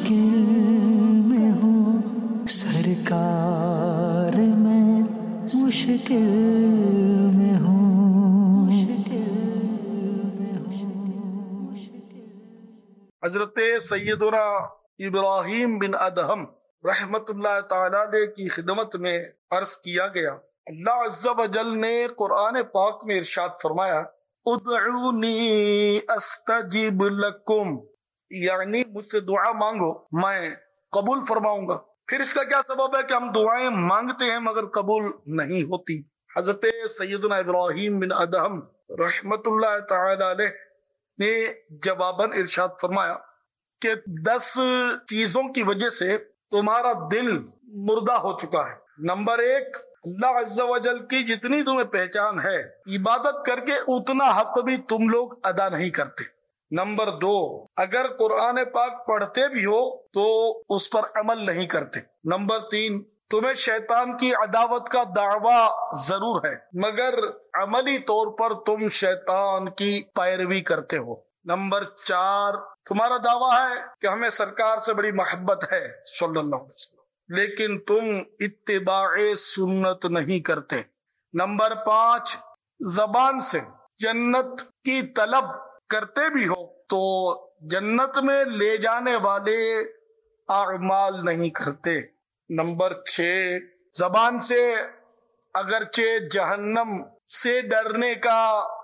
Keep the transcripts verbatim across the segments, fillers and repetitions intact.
مشکل میں ہوں سرکار میں مشکل میں ہوں حضرت سیدنا ابراہیم بن ادہم رحمت اللہ تعالی کی خدمت میں عرض کیا گیا، اللہ عز و جل نے قرآن پاک میں ارشاد فرمایا ادعونی استجب لکم، یعنی مجھ سے دعا مانگو میں قبول فرماؤں گا۔ پھر اس کا کیا سبب ہے کہ ہم دعائیں مانگتے ہیں مگر قبول نہیں ہوتی؟ حضرت سیدنا ابراہیم بن ادہم رحمت اللہ تعالی علیہ نے جواباً ارشاد فرمایا کہ دس چیزوں کی وجہ سے تمہارا دل مردہ ہو چکا ہے۔ نمبر ایک، اللہ عز و جل کی جتنی تمہیں پہچان ہے عبادت کر کے اتنا حق بھی تم لوگ ادا نہیں کرتے۔ نمبر دو، اگر قرآن پاک پڑھتے بھی ہو تو اس پر عمل نہیں کرتے۔ نمبر تین، تمہیں شیطان کی عداوت کا دعویٰ ضرور ہے مگر عملی طور پر تم شیطان کی پیروی کرتے ہو۔ نمبر چار، تمہارا دعویٰ ہے کہ ہمیں سرکار سے بڑی محبت ہے صلی اللہ علیہ وسلم، لیکن تم اتباع سنت نہیں کرتے۔ نمبر پانچ، زبان سے جنت کی طلب کرتے بھی ہو تو جنت میں لے جانے والے اعمال نہیں کرتے۔ نمبر چھ، زبان سے اگرچہ جہنم سے ڈرنے کا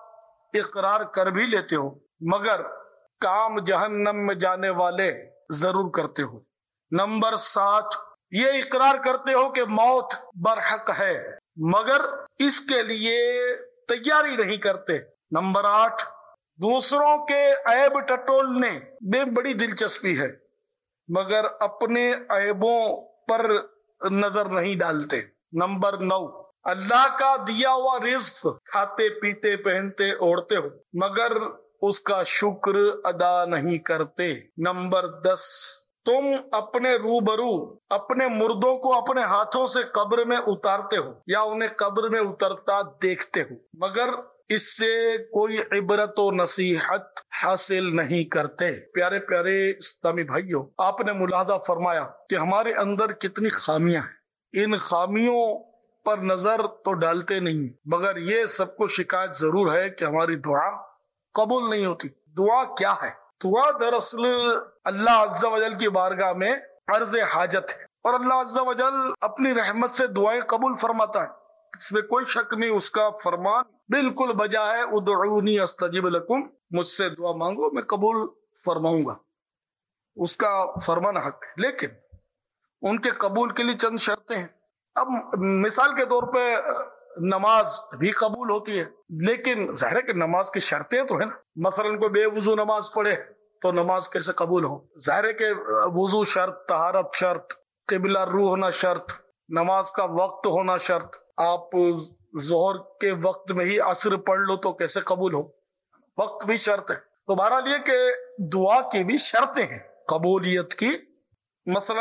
اقرار کر بھی لیتے ہو مگر کام جہنم میں جانے والے ضرور کرتے ہو۔ نمبر سات، یہ اقرار کرتے ہو کہ موت برحق ہے مگر اس کے لیے تیاری نہیں کرتے۔ نمبر آٹھ، دوسروں کے عیب ٹٹولنے میں بڑی دلچسپی ہے مگر اپنے عیبوں پر نظر نہیں ڈالتے۔ نمبر نو، اللہ کا دیا ہوا رزق کھاتے پیتے پہنتے اوڑھتے ہو مگر اس کا شکر ادا نہیں کرتے۔ نمبر دس، تم اپنے روبرو اپنے مردوں کو اپنے ہاتھوں سے قبر میں اتارتے ہو یا انہیں قبر میں اترتا دیکھتے ہو مگر اس سے کوئی عبرت و نصیحت حاصل نہیں کرتے۔ پیارے پیارے اسلامی بھائیوں، آپ نے ملاحظہ فرمایا کہ ہمارے اندر کتنی خامیاں ہیں۔ ان خامیوں پر نظر تو ڈالتے نہیں مگر یہ سب کو شکایت ضرور ہے کہ ہماری دعا قبول نہیں ہوتی۔ دعا کیا ہے؟ دعا دراصل اللہ عز و جل کی بارگاہ میں عرض حاجت ہے اور اللہ عز و جل اپنی رحمت سے دعائیں قبول فرماتا ہے، اس میں کوئی شک نہیں۔ اس کا فرمان بالکل بجا ہے، ادعونی استجب لکم، مجھ سے دعا مانگو میں قبول فرماؤں گا۔ اس کا فرمان حق ہے، لیکن ان کے قبول کے لیے چند شرطیں ہیں۔ اب مثال کے طور پہ نماز بھی قبول ہوتی ہے لیکن ظاہر ہے کہ نماز کی شرطیں تو ہیں نا۔ مثلا کوئی بے وضو نماز پڑھے تو نماز کیسے قبول ہو؟ ظاہر ہے کہ وضو شرط، طہارت شرط، قبلہ رو ہونا شرط، نماز کا وقت ہونا شرط۔ آپ ظہر کے وقت میں ہی عصر پڑھ لو تو کیسے قبول ہو؟ وقت بھی شرط ہے۔ تو بہرحال یہ کہ دعا کی بھی شرطیں ہیں قبولیت کی، مثلا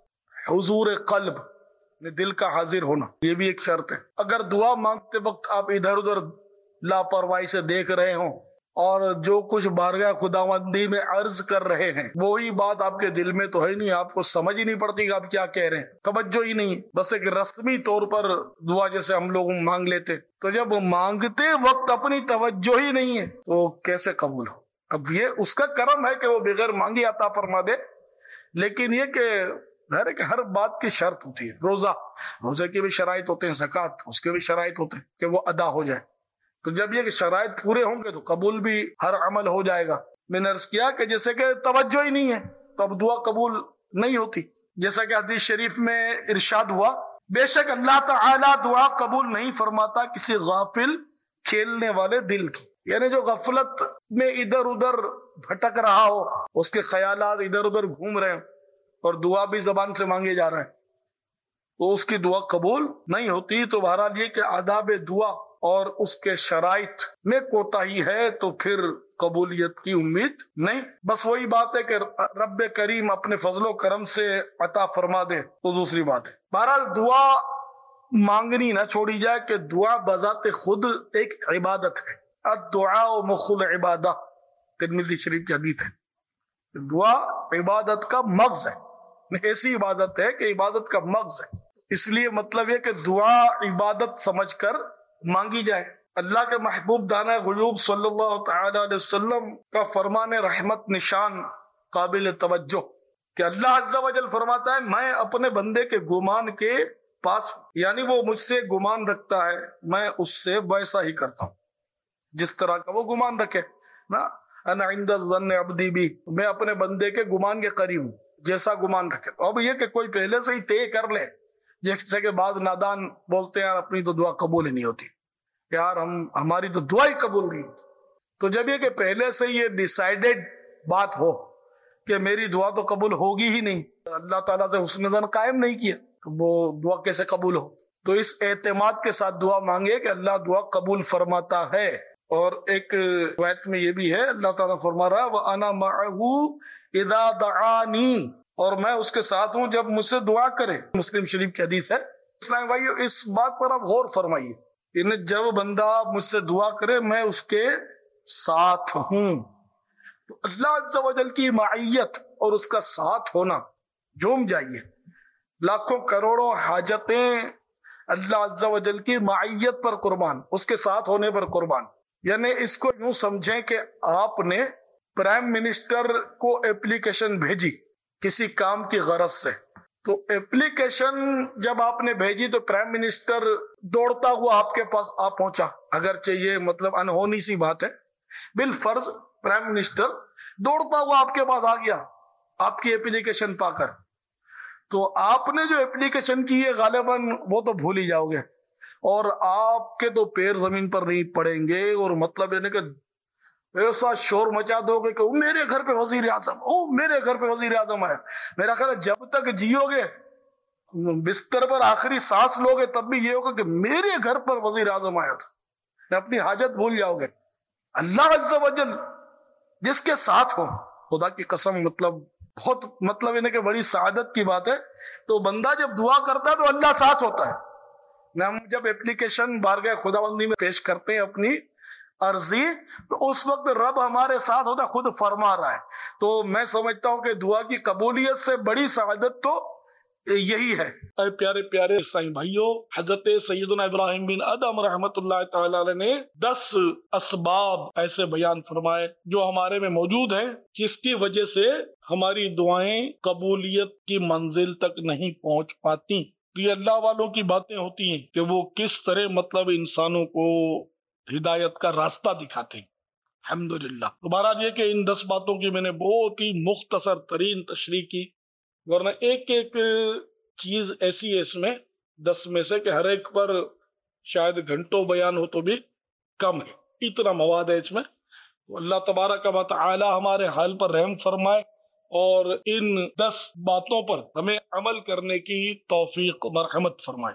حضور قلب، دل کا حاضر ہونا، یہ بھی ایک شرط ہے۔ اگر دعا مانگتے وقت آپ ادھر ادھر لاپرواہی سے دیکھ رہے ہوں اور جو کچھ بارگاہ خداوندی میں عرض کر رہے ہیں وہی بات آپ کے دل میں تو ہے نہیں، آپ کو سمجھ ہی نہیں پڑتی کہ آپ کیا کہہ رہے ہیں، توجہ ہی نہیں، بس ایک رسمی طور پر دعا جیسے ہم لوگ مانگ لیتے، تو جب مانگتے وقت اپنی توجہ ہی نہیں ہے تو کیسے قبول ہو؟ اب یہ اس کا کرم ہے کہ وہ بغیر مانگی عطا فرما دے، لیکن یہ کہ ظاہر ہے کہ ہر بات کی شرط ہوتی ہے۔ روزہ، روزے کی بھی شرائط ہوتے ہیں، زکوٰۃ اس کے بھی شرائط ہوتے ہیں کہ وہ ادا ہو جائے۔ تو جب یہ شرائط پورے ہوں گے تو قبول بھی ہر عمل ہو جائے گا۔ میں نے عرض کیا کہ جیسے کہ توجہ ہی نہیں ہے تو اب دعا قبول نہیں ہوتی، جیسا کہ حدیث شریف میں ارشاد ہوا، بے شک اللہ تعالی دعا قبول نہیں فرماتا کسی غافل کھیلنے والے دل کی، یعنی جو غفلت میں ادھر ادھر بھٹک رہا ہو، اس کے خیالات ادھر ادھر گھوم رہے ہیں اور دعا بھی زبان سے مانگے جا رہا ہے تو اس کی دعا قبول نہیں ہوتی۔ تو بہرحال یہ کہ آداب دعا اور اس کے شرائط میں کوتاہی ہے تو پھر قبولیت کی امید نہیں۔ بس وہی بات ہے کہ رب کریم اپنے فضل و کرم سے عطا فرما دے تو دوسری بات ہے۔ بہرحال دعا مانگنی نہ چھوڑی جائے کہ دعا بذات خود ایک عبادت ہے۔ الدعاء مخ العبادہ، ترمذی شریف کی حدیث ہے۔ دعا عبادت کا مغز ہے، ایسی عبادت ہے کہ عبادت کا مغز ہے، اس لیے مطلب یہ کہ دعا عبادت سمجھ کر مانگی جائے۔ اللہ کے محبوب دانہ غیوب صلی اللہ تعالی علیہ وسلم کا فرمان رحمت نشان قابل توجہ کہ اللہ عز و جل فرماتا ہے میں اپنے بندے کے گمان کے پاس ہوں، یعنی وہ مجھ سے گمان رکھتا ہے میں اس سے ویسا ہی کرتا ہوں جس طرح کا وہ گمان رکھے نا، انا عند الظن عبدی بی، میں اپنے بندے کے گمان کے قریب ہوں جیسا گمان رکھے۔ اب یہ کہ کوئی پہلے سے ہی طے کر لے، جیسے کہ بعض نادان بولتے ہیں یار اپنی تو دعا قبول ہی نہیں ہوتی، یار ہم ہماری تو دعا ہی قبول نہیں ہوتی۔ تو جب یہ کہ پہلے سے یہ ڈیسائیڈڈ بات ہو کہ میری دعا تو قبول ہوگی ہی نہیں، اللہ تعالیٰ سے حسن ظن قائم نہیں کیا، وہ دعا کیسے قبول ہو؟ تو اس اعتماد کے ساتھ دعا مانگے کہ اللہ دعا قبول فرماتا ہے۔ اور ایک روایت میں یہ بھی ہے اللہ تعالیٰ فرما رہا ہے وَأَنَا مَعَهُ إِذَا دَعَانِي، اور میں اس کے ساتھ ہوں جب مجھ سے دعا کرے۔ مسلم شریف کی حدیث ہے۔ اسلام بھائیو اس بات پر آپ غور فرمائیے، یعنی جب بندہ مجھ سے دعا کرے میں اس کے ساتھ ہوں، تو اللہ عز و جل کی معیت اور اس کا ساتھ ہونا جھوم جائیے۔ لاکھوں کروڑوں حاجتیں اللہ عز و جل کی معیت پر قربان، اس کے ساتھ ہونے پر قربان۔ یعنی اس کو یوں سمجھیں کہ آپ نے پرائم منسٹر کو اپلیکیشن بھیجی کسی کام کی غرض سے، تو اپلیکیشن جب آپ نے بھیجی تو پرائم منسٹر دوڑتا ہوا آپ کے پاس آ پہنچا، اگرچہ یہ مطلب انہونی سی بات ہے، بالفرض پرائم منسٹر دوڑتا ہوا آپ کے پاس آ گیا آپ کی اپلیکیشن پا کر، تو آپ نے جو اپلیکیشن کی ہے غالباً وہ تو بھول ہی جاؤ گے، اور آپ کے تو پیر زمین پر نہیں پڑیں گے، اور مطلب یعنی کہ ایسا شور مچا دو گے کہ میرے گھر پہ وزیر اعظم، او میرے گھر پہ وزیر اعظم آیا۔ میرا خیال ہے جب تک جیو گے بستر پر آخری سانس لو گے تب بھی یہ ہوگا کہ میرے گھر پر وزیر اعظم آیا تھا، اپنی حاجت بھول جاؤ گے۔ اللہ عز و جل جس کے ساتھ ہو، خدا کی قسم مطلب بہت مطلب یعنی کہ بڑی سعادت کی بات ہے۔ تو بندہ جب دعا کرتا ہے تو اللہ ساتھ ہوتا ہے۔ ہم جب اپلیکیشن بارگاہ خداوندی میں پیش کرتے ہیں اپنی عرضی، تو اس وقت رب ہمارے ساتھ ہوتا ہے، خود فرما رہا ہے۔ تو میں سمجھتا ہوں کہ دعا کی قبولیت سے بڑی سعادت تو یہی ہے۔ اے پیارے پیارے اسلامی بھائیو، حضرت سیدنا ابراہیم بن ادم رحمت اللہ تعالی علیہ نے دس اسباب ایسے بیان فرمائے جو ہمارے میں موجود ہیں، جس کی وجہ سے ہماری دعائیں قبولیت کی منزل تک نہیں پہنچ پاتی۔ یہ اللہ والوں کی باتیں ہوتی ہیں کہ وہ کس طرح مطلب انسانوں کو ہدایت کا راستہ دکھاتے ہیں۔ الحمدللہ۔ دوبارہ یہ کہ ان دس باتوں کی میں نے بہت ہی مختصر ترین تشریح کی، ورنہ ایک ایک چیز ایسی ہے اس میں دس میں سے کہ ہر ایک پر شاید گھنٹوں بیان ہو تو بھی کم ہے، اتنا مواد ہے اس میں۔ اللہ تبارک و تعالی ہمارے حال پر رحم فرمائے اور ان دس باتوں پر ہمیں عمل کرنے کی توفیق مرحمت فرمائے۔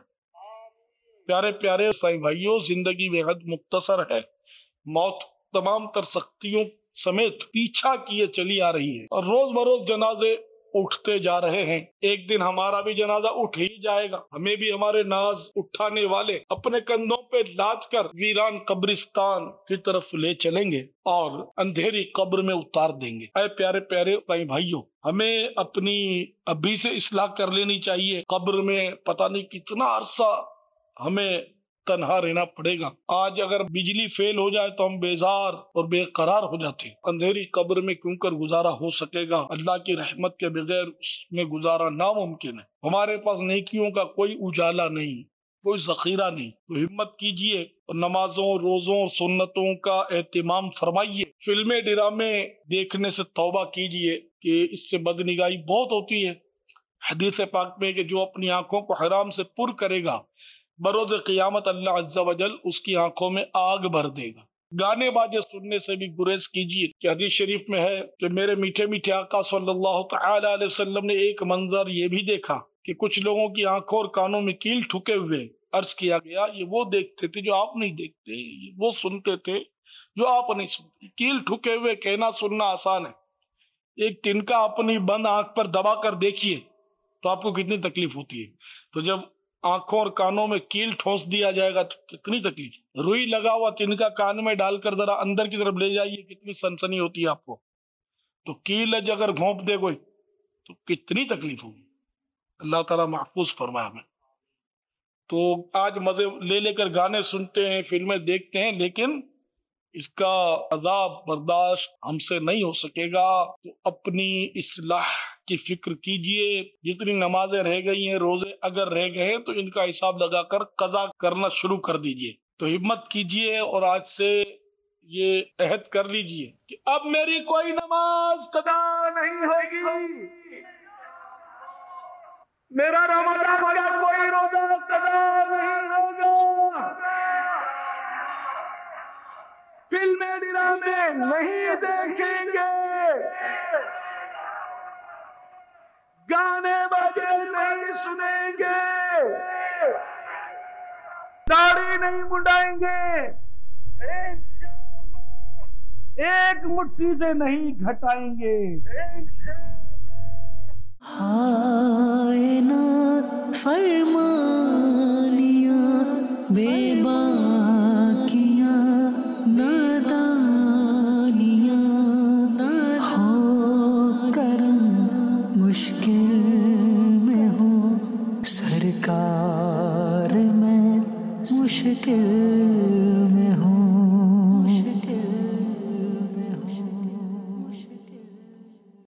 پیارے پیارے اسلامی بھائیوں، زندگی بے حد مختصر ہے، موت تمام تر سختیوں سمیت پیچھا کیے چلی آ رہی ہے، اور روز بروز جنازے اٹھتے جا رہے ہیں۔ ایک دن ہمارا بھی جنازہ اٹھ ہی جائے گا، ہمیں بھی ہمارے ناز اٹھانے والے اپنے کندھوں پہ لاد کر ویران قبرستان کی طرف لے چلیں گے اور اندھیری قبر میں اتار دیں گے۔ اے پیارے پیارے بھائی بھائیوں، ہمیں اپنی ابھی سے اصلاح کر لینی چاہیے۔ قبر میں پتہ نہیں کتنا عرصہ ہمیں تنہا رہنا پڑے گا۔ آج اگر بجلی فیل ہو جائے تو ہم بیزار اور بے قرار ہو جاتے ہیں۔ اندھیری قبر میں کیوں کر گزارا ہو سکے گا؟ اللہ کی رحمت کے بغیر اس میں گزارا ناممکن ہے۔ ہمارے پاس نیکیوں کا کوئی اجالا نہیں، کوئی ذخیرہ نہیں۔ تو ہمت کیجئے اور نمازوں، روزوں اور سنتوں کا اہتمام فرمائیے۔ فلمیں ڈرامے دیکھنے سے توبہ کیجئے کہ اس سے بدنگاہی بہت ہوتی ہے۔ حدیث پاک میں کہ جو اپنی آنکھوں کو حرام سے پر کرے گا، بروز قیامت اللہ عز و جل اس کی آنکھوں میں آگ بھر دے گا۔ گانے باجے سننے سے بھی گریز کیجیے کہ حدیث شریف میں ہے کہ میرے میٹھے میٹھے آقا صلی اللہ تعالی علیہ وسلم نے ایک منظر یہ بھی دیکھا کہ کچھ لوگوں کی آنکھوں اور کانوں میں کیل ٹھکے ہوئے۔ عرض کیا گیا یہ وہ دیکھتے تھے جو آپ نہیں دیکھتے، یہ وہ سنتے تھے جو آپ نہیں سنتے۔ کیل ٹھکے ہوئے کہنا سننا آسان ہے، ایک تنکا اپنی بند آنکھ پر دبا کر دیکھیے تو آپ کو کتنی تکلیف ہوتی ہے۔ تو جب آنکھوں اور کانوں میں کیل ٹھوس دیا جائے گا تو کتنی تکلیف۔ روئی لگا ہوا تنکا کان میں ڈال کر ذرا اندر کی طرف لے جائیے، کتنی سنسنی ہوتی ہے آپ کو۔ تو کیل اگر گھونپ دے کوئی تو کتنی تکلیف ہوگی. اللہ تعالیٰ محفوظ فرمائے ہمیں. تو آج مزے لے لے کر گانے سنتے ہیں، فلمیں دیکھتے ہیں، لیکن اس کا عذاب برداشت ہم سے نہیں ہو سکے گا. تو اپنی اصلاح کی فکر کیجئے. جتنی نمازیں رہ گئی ہیں، روزے اگر رہ گئے تو ان کا حساب لگا کر قضا کرنا شروع کر دیجئے. تو ہمت کیجئے اور آج سے یہ عہد کر لیجئے کہ اب میری کوئی نماز قضا نہیں ہوگی، میرا رمضان کا کوئی روزہ قضا نہیں ہوگا، فلمیں ڈرامے نہیں دیکھیں گے، گانے بجے نہیں سنیں گے، داڑھی نہیں منڈائیں گے، ایک مٹھی سے نہیں گھٹائیں گے. ہائے نا فرما لیا بے باکیاں نادانیاں، ہو کرم مشکل میں ہوں سرکار میں مشکل